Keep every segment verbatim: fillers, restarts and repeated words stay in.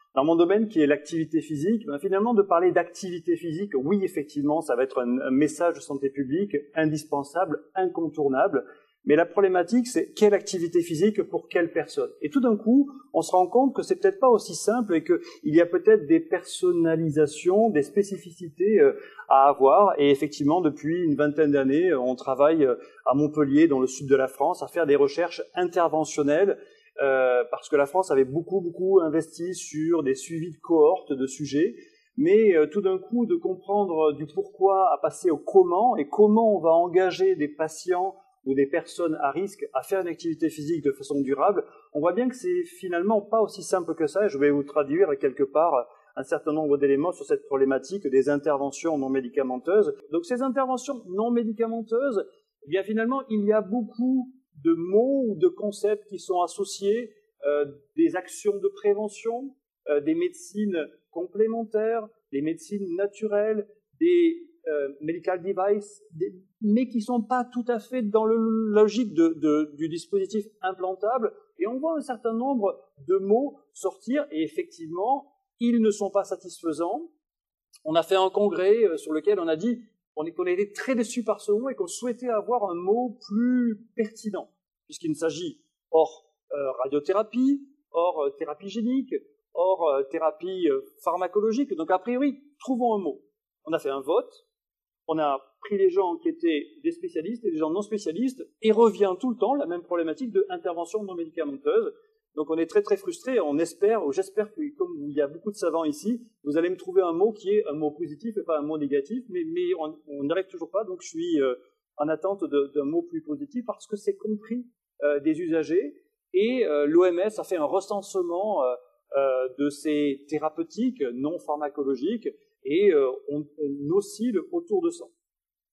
dans mon domaine qui est l'activité physique, ben finalement de parler d'activité physique, oui effectivement ça va être un, un message de santé publique indispensable, incontournable, mais la problématique c'est quelle activité physique pour quelle personne. Et tout d'un coup, on se rend compte que c'est peut-être pas aussi simple et qu'il y a peut-être des personnalisations, des spécificités euh, à avoir. Et effectivement, depuis une vingtaine d'années, on travaille à Montpellier, dans le sud de la France, à faire des recherches interventionnelles. Euh, parce que la France avait beaucoup, beaucoup investi sur des suivis de cohortes de sujets, mais euh, tout d'un coup, de comprendre du pourquoi à passer au comment, et comment on va engager des patients ou des personnes à risque à faire une activité physique de façon durable, on voit bien que c'est finalement pas aussi simple que ça, et je vais vous traduire quelque part un certain nombre d'éléments sur cette problématique des interventions non médicamenteuses. Donc ces interventions non médicamenteuses, eh bien finalement, il y a beaucoup de mots ou de concepts qui sont associés, euh, des actions de prévention, euh, des médecines complémentaires, des médecines naturelles, des euh, medical devices, des, mais qui ne sont pas tout à fait dans la logique de, de, du dispositif implantable. Et on voit un certain nombre de mots sortir, et effectivement, ils ne sont pas satisfaisants. On a fait un congrès euh, sur lequel on a dit on était très déçus par ce mot et qu'on souhaitait avoir un mot plus pertinent, puisqu'il ne s'agit hors euh, radiothérapie, hors euh, thérapie génique, hors euh, thérapie euh, pharmacologique. Donc a priori, trouvons un mot. On a fait un vote, on a pris les gens qui étaient des spécialistes et des gens non spécialistes, et revient tout le temps la même problématique de intervention non médicamenteuse. Donc on est très très frustrés, on espère, ou j'espère que comme il y a beaucoup de savants ici, vous allez me trouver un mot qui est un mot positif et pas un mot négatif, mais, mais on n'arrive toujours pas, donc je suis euh, en attente d'un mot plus positif parce que c'est compris euh, des usagers, et euh, l'O M S a fait un recensement euh, euh, de ces thérapeutiques non pharmacologiques, et euh, on, on oscille autour de cent,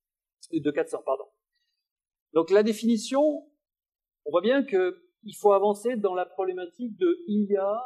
de quatre cents, pardon. Donc la définition, on voit bien que il faut avancer dans la problématique de I A,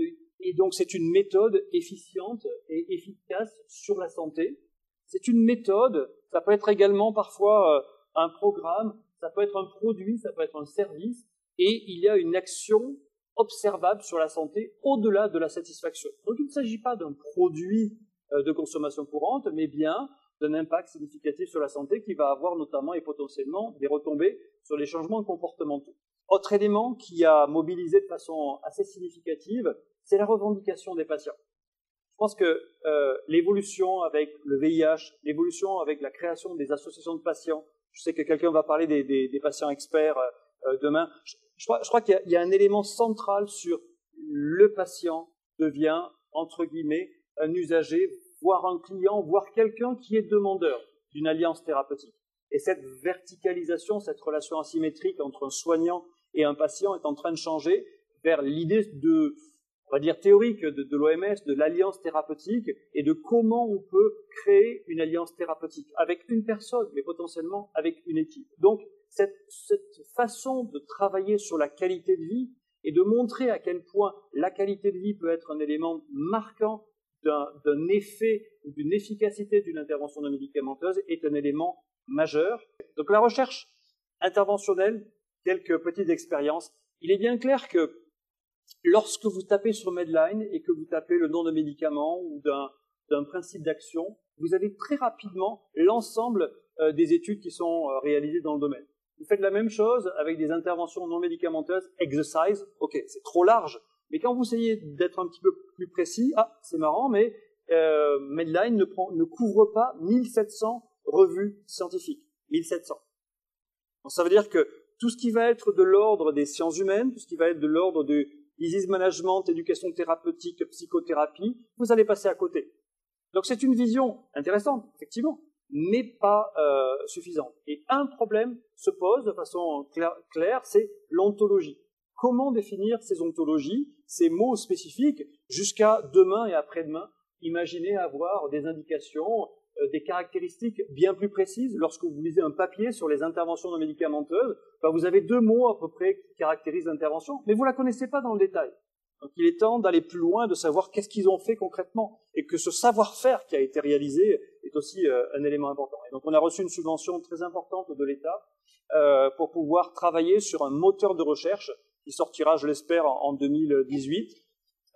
et donc c'est une méthode efficiente et efficace sur la santé. C'est une méthode, ça peut être également parfois un programme, ça peut être un produit, ça peut être un service, et il y a une action observable sur la santé au-delà de la satisfaction. Donc il ne s'agit pas d'un produit de consommation courante, mais bien d'un impact significatif sur la santé qui va avoir notamment et potentiellement des retombées sur les changements comportementaux. Autre élément qui a mobilisé de façon assez significative, c'est la revendication des patients. Je pense que euh, l'évolution avec le V I H, l'évolution avec la création des associations de patients, je sais que quelqu'un va parler des, des, des patients experts euh, demain, je, je crois, je crois qu'il y, y a un élément central sur le patient devient, entre guillemets, un usager, voire un client, voire quelqu'un qui est demandeur d'une alliance thérapeutique. Et cette verticalisation, cette relation asymétrique entre un soignant et un patient est en train de changer vers l'idée de, on va dire théorique de, de l'O M S, de l'alliance thérapeutique, et de comment on peut créer une alliance thérapeutique avec une personne, mais potentiellement avec une équipe. Donc, cette, cette façon de travailler sur la qualité de vie et de montrer à quel point la qualité de vie peut être un élément marquant d'un, d'un effet ou d'une efficacité d'une intervention non médicamenteuse est un élément majeur. Donc, la recherche interventionnelle, quelques petites expériences. Il est bien clair que lorsque vous tapez sur Medline et que vous tapez le nom de médicament ou d'un, d'un principe d'action, vous avez très rapidement l'ensemble euh, des études qui sont euh, réalisées dans le domaine. Vous faites la même chose avec des interventions non médicamenteuses, exercise, ok, c'est trop large, mais quand vous essayez d'être un petit peu plus précis, ah, c'est marrant, mais euh, Medline ne, prend, ne couvre pas mille sept cents revues scientifiques. mille sept cents. Donc ça veut dire que tout ce qui va être de l'ordre des sciences humaines, tout ce qui va être de l'ordre du disease management, éducation thérapeutique, psychothérapie, vous allez passer à côté. Donc c'est une vision intéressante, effectivement, mais pas euh, suffisante. Et un problème se pose de façon claire, c'est l'ontologie. Comment définir ces ontologies, ces mots spécifiques, jusqu'à demain et après-demain? Imaginez avoir des indications, des caractéristiques bien plus précises. Lorsque vous lisez un papier sur les interventions non médicamenteuses, ben vous avez deux mots à peu près qui caractérisent l'intervention, mais vous ne la connaissez pas dans le détail. Donc il est temps d'aller plus loin, de savoir qu'est-ce qu'ils ont fait concrètement, et que ce savoir-faire qui a été réalisé est aussi euh, un élément important. Et donc on a reçu une subvention très importante de l'État euh, pour pouvoir travailler sur un moteur de recherche qui sortira, je l'espère, en deux mille dix-huit,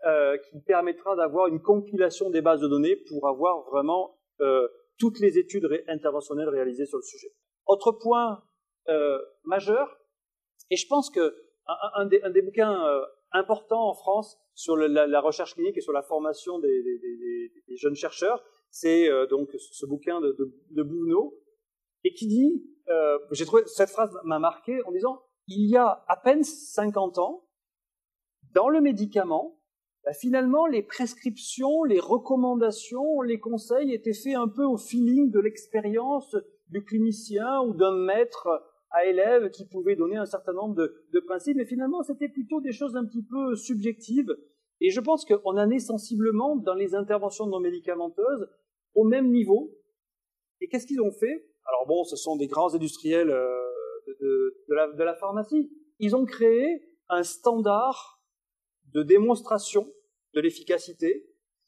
euh, qui permettra d'avoir une compilation des bases de données pour avoir vraiment euh, toutes les études ré interventionnelles réalisées sur le sujet. Autre point euh, majeur, et je pense que un, un, des, un des bouquins euh, importants en France sur le, la, la recherche clinique et sur la formation des, des, des, des jeunes chercheurs, c'est euh, donc ce bouquin de, de, de Bouvenot, et qui dit, euh, j'ai trouvé cette phrase m'a marqué en disant, il y a à peine cinquante ans, dans le médicament, bah, finalement, les prescriptions, les recommandations, les conseils étaient faits un peu au feeling de l'expérience du clinicien ou d'un maître à élève qui pouvait donner un certain nombre de, de principes, mais finalement, c'était plutôt des choses un petit peu subjectives. Et je pense qu'on en est sensiblement, dans les interventions non médicamenteuses, au même niveau. Et qu'est-ce qu'ils ont fait? Alors bon, ce sont des grands industriels euh, de, de, de, la, de la pharmacie. Ils ont créé un standard de démonstration de l'efficacité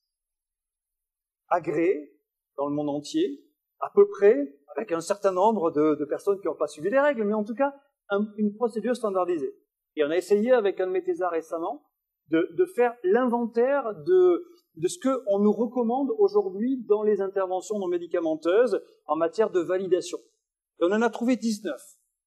agréé dans le monde entier, à peu près, avec un certain nombre de, de personnes qui n'ont pas suivi les règles, mais en tout cas, un, une procédure standardisée. Et on a essayé avec un de mes thésards récemment de, de faire l'inventaire de, de ce qu'on nous recommande aujourd'hui dans les interventions non médicamenteuses en matière de validation. Et on en a trouvé dix-neuf.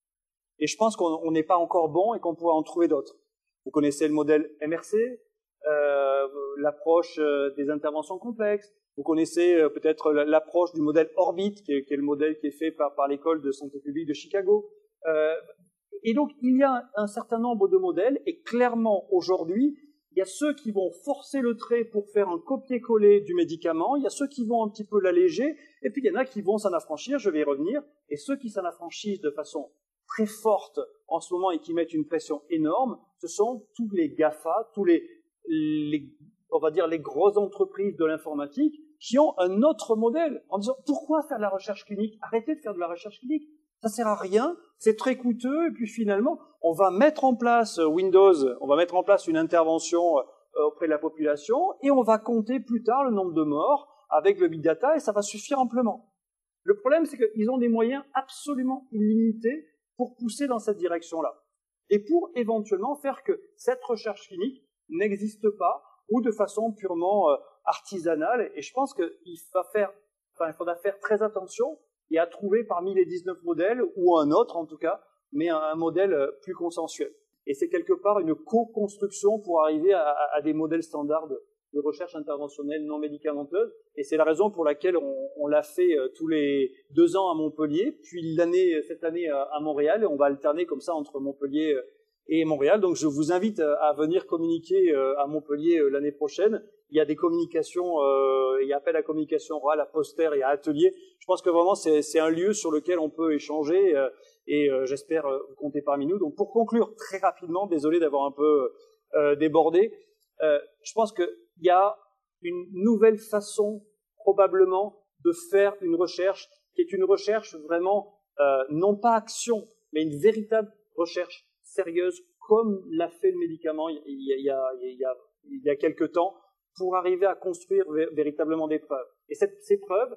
Et je pense qu'on n'est pas encore bon et qu'on pourra en trouver d'autres. Vous connaissez le modèle M R C, euh, l'approche euh, des interventions complexes. Vous connaissez euh, peut-être l'approche du modèle Orbit, qui est, qui est le modèle qui est fait par, par l'école de santé publique de Chicago. Euh, et donc, il y a un certain nombre de modèles, et clairement, aujourd'hui, il y a ceux qui vont forcer le trait pour faire un copier-coller du médicament, il y a ceux qui vont un petit peu l'alléger, et puis il y en a qui vont s'en affranchir, je vais y revenir, et ceux qui s'en affranchissent de façon très forte en ce moment et qui mettent une pression énorme, ce sont tous les GAFA, tous les, les on va dire les grosses entreprises de l'informatique qui ont un autre modèle en disant pourquoi faire de la recherche clinique? Arrêtez de faire de la recherche clinique, ça sert à rien, c'est très coûteux, et puis finalement on va mettre en place Windows, on va mettre en place une intervention auprès de la population et on va compter plus tard le nombre de morts avec le big data et ça va suffire amplement. Le problème, c'est qu'ils ont des moyens absolument illimités pour pousser dans cette direction-là. Et pour éventuellement faire que cette recherche clinique n'existe pas, ou de façon purement euh, artisanale. Et je pense qu'il va faire, enfin, il faudra faire très attention et à trouver parmi les dix-neuf modèles, ou un autre en tout cas, mais un, un modèle plus consensuel. Et c'est quelque part une co-construction pour arriver à, à, à des modèles standards de, de recherche interventionnelle non médicamenteuse. Et c'est la raison pour laquelle on, on l'a fait euh, tous les deux ans à Montpellier, puis l'année, cette année à, à Montréal, et on va alterner comme ça entre Montpellier euh, et Montréal. Donc je vous invite à venir communiquer euh, à Montpellier euh, l'année prochaine. Il y a des communications, euh, il y a appel à communication orale, à poster et à atelier. Je pense que vraiment c'est un lieu sur lequel on peut échanger euh, et euh, j'espère euh, vous compter parmi nous. Donc pour conclure très rapidement, désolé d'avoir un peu euh, débordé, euh, je pense qu'il y a une nouvelle façon probablement de faire une recherche qui est une recherche vraiment euh, non pas action, mais une véritable recherche sérieuse, comme l'a fait le médicament il y a, il y a, il y a, il y a quelque temps, pour arriver à construire véritablement des preuves. Et cette, ces preuves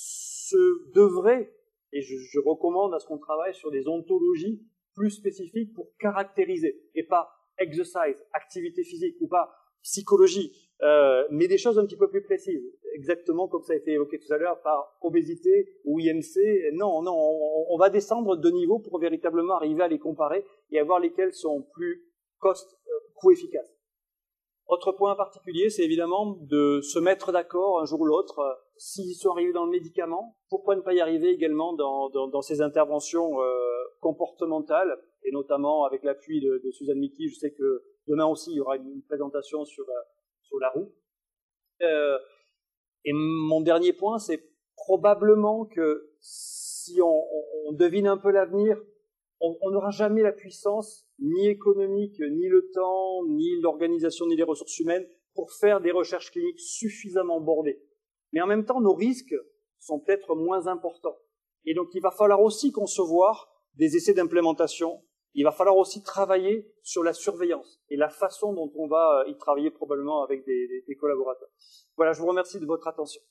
se devraient, et je, je recommande à ce qu'on travaille sur des ontologies plus spécifiques pour caractériser, et pas exercise, activité physique, ou pas psychologie, euh, mais des choses un petit peu plus précises, exactement comme ça a été évoqué tout à l'heure par obésité ou I M C. Non, non, on, on va descendre de niveau pour véritablement arriver à les comparer et à voir lesquels sont plus cost, euh, coût efficaces. Autre point particulier, c'est évidemment de se mettre d'accord un jour ou l'autre, euh, s'ils sont arrivés dans le médicament, pourquoi ne pas y arriver également dans, dans, dans ces interventions euh, comportementales, et notamment avec l'appui de, de Suzanne Mickey. Je sais que demain aussi, il y aura une présentation sur, euh, sur la roue. Euh, et mon dernier point, c'est probablement que si on, on, on devine un peu l'avenir, on n'aura jamais la puissance, ni économique, ni le temps, ni l'organisation, ni les ressources humaines, pour faire des recherches cliniques suffisamment bordées. Mais en même temps, nos risques sont peut-être moins importants. Et donc, il va falloir aussi concevoir des essais d'implémentation. Il va falloir aussi travailler sur la surveillance et la façon dont on va y travailler probablement avec des, des, des collaborateurs. Voilà, je vous remercie de votre attention.